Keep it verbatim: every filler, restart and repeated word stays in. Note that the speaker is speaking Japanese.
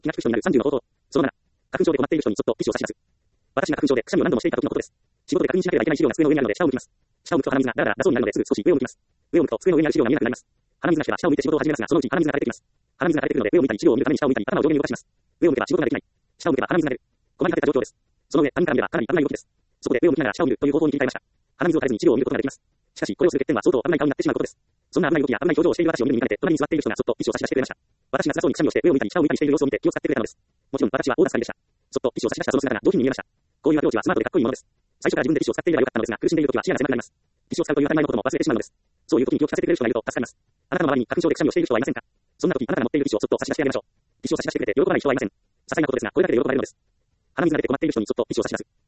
気が利く人になるさんじゅうの方法。そのなな、花粉症で困っている人にそっとティッシュを差し出す。私が花粉症でくしゃみを何度もしていた時のことです。仕事で確認しなければいけない資料が机の上にあるので下を向きます。下を向くと鼻水がだらだら出そうになるのですぐ少し上を向きます。上を向くと机の上にある資料が見えなくなります。鼻水が来ては下を向いて仕事を始めますが、そのうちに鼻水が垂れてきます。鼻水が垂れてくるので上を向いたり資料を見るために下を向いたり頭を上下に動かします。上を向けば仕事ができない。下を向けば鼻水が出る。困り果てた状況です。その上、他人から見ればかなり危ない動きです。そこで上を向きながら下を見るという方法に切り替えました。鼻水を垂れずに資料を見ることができます。しかし、これをする欠点は相当危ない顔になってしまうことです。そんな危ない動きや危ない表情をしている私を見るに見かねて、隣に座っている人がそっとティッシュを差し出してくれました。私が辛そうにくしゃみをして上を向いたり下を向いたりしている様子を見て気を使ってくれたのです。もちろん私は大助かりでした。そっとティッシュを差し出したその姿が上品に見えました。こういうアプローチはスマートでかっこいいものです。最初から自分でティッシュを使っていればよかったのですが、苦しんでいる時は視野が狭くなります。ティッシュを使うという当たり前のことも忘れてしまうのです。そういう時に気を利かせてくれる人がいると助かります。あなたの周りに花粉症でくしゃみをしている人はいませんか？そんな時、あなたが持っているティッシュをそっと差し出してあげましょう。ティッシュを差し出してくれて喜ばない人はいません。些細なことですが、これだけで喜ばれるのです。鼻水が出て困っている人にそっとティッシュを差し出す。